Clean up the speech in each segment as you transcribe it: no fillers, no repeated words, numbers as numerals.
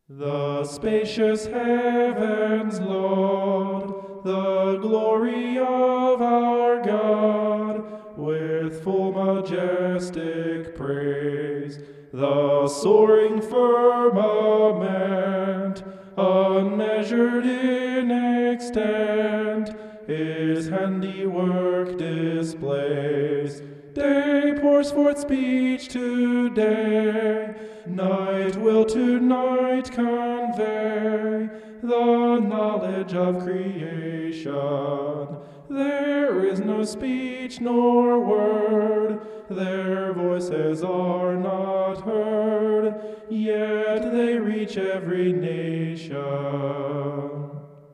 The spacious heavens laud the glory of our God, with full majestic praise. The soaring firmament, unmeasured in extent, His handiwork displays. Day pours forth speech to day, night will to night convey the knowledge of creation. There is no speech nor word, their voices are not heard, yet they reach every nation.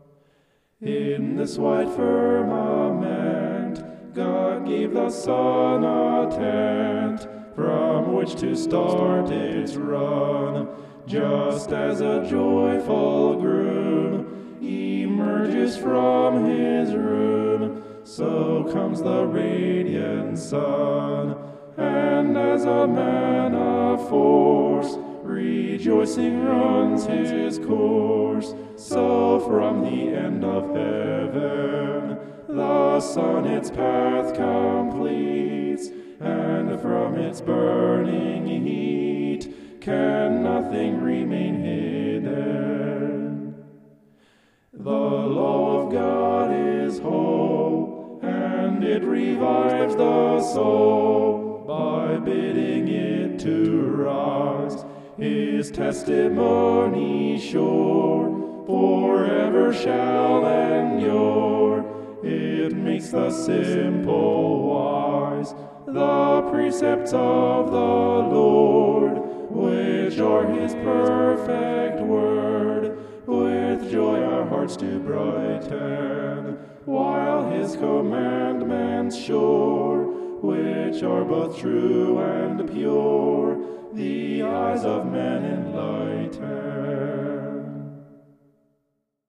In this wide firmament, God gave the sun a tent from which to start its run, just as a joyful groom emerges from his room, so comes the radiant sun. And as a man of force, rejoicing runs his course, so from the end of heaven the sun its path completes, and from its burning heat can nothing remain hidden. The law of God is whole, and it revives the soul by bidding it to rise. His testimony sure forever shall endure. It makes the simple wise. The precepts of the Lord, which are His perfect word, with joy our hearts do brighten, while His commandments sure, which are both true and pure, the eyes of men enlighten.